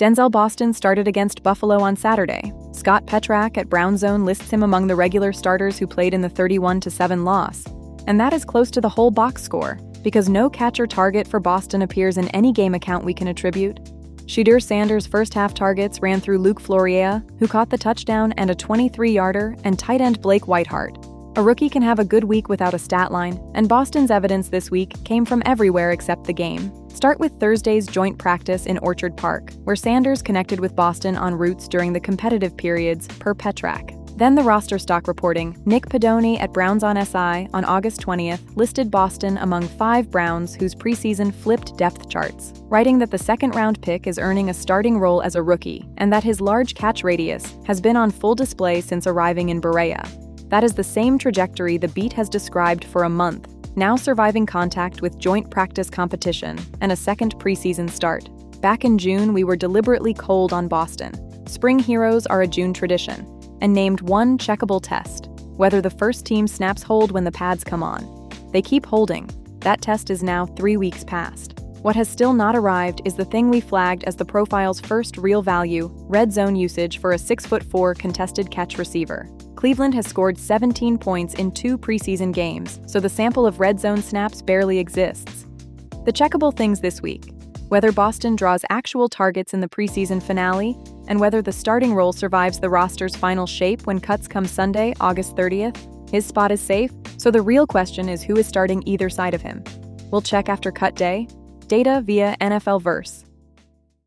Denzel Boston started against Buffalo on Saturday. Scott Petrak at Brown Zone lists him among the regular starters who played in the 31-7 loss. And that is close to the whole box score, because no catcher target for Boston appears in any game account we can attribute. Shedeur Sanders' first-half targets ran through Luke Floriea, who caught the touchdown and a 23-yarder, and tight end Blake Whiteheart. A rookie can have a good week without a stat line, and Boston's evidence this week came from everywhere except the game. Start with Thursday's joint practice in Orchard Park, where Sanders connected with Boston en routes during the competitive periods, per Petrak. Then the roster stock reporting. Nick Pedoni at Browns on SI on August 20th listed Boston among 5 Browns whose preseason flipped depth charts, writing that the second-round pick is earning a starting role as a rookie, and that his large catch radius has been on full display since arriving in Berea. That is the same trajectory the beat has described for a month, now surviving contact with joint practice competition and a second preseason start. Back in June, we were deliberately cold on Boston. Spring heroes are a June tradition, and named one checkable test: whether the first team snaps hold when the pads come on. They keep holding. That test is now 3 weeks past. What has still not arrived is the thing we flagged as the profile's first real value, red zone usage for a 6'4" contested catch receiver. Cleveland has scored 17 points in 2 preseason games, so the sample of red zone snaps barely exists. The checkable things this week: whether Boston draws actual targets in the preseason finale, and whether the starting role survives the roster's final shape when cuts come Sunday, August 30th. His spot is safe, so the real question is who is starting either side of him. We'll check after cut day. Data via NFL Verse.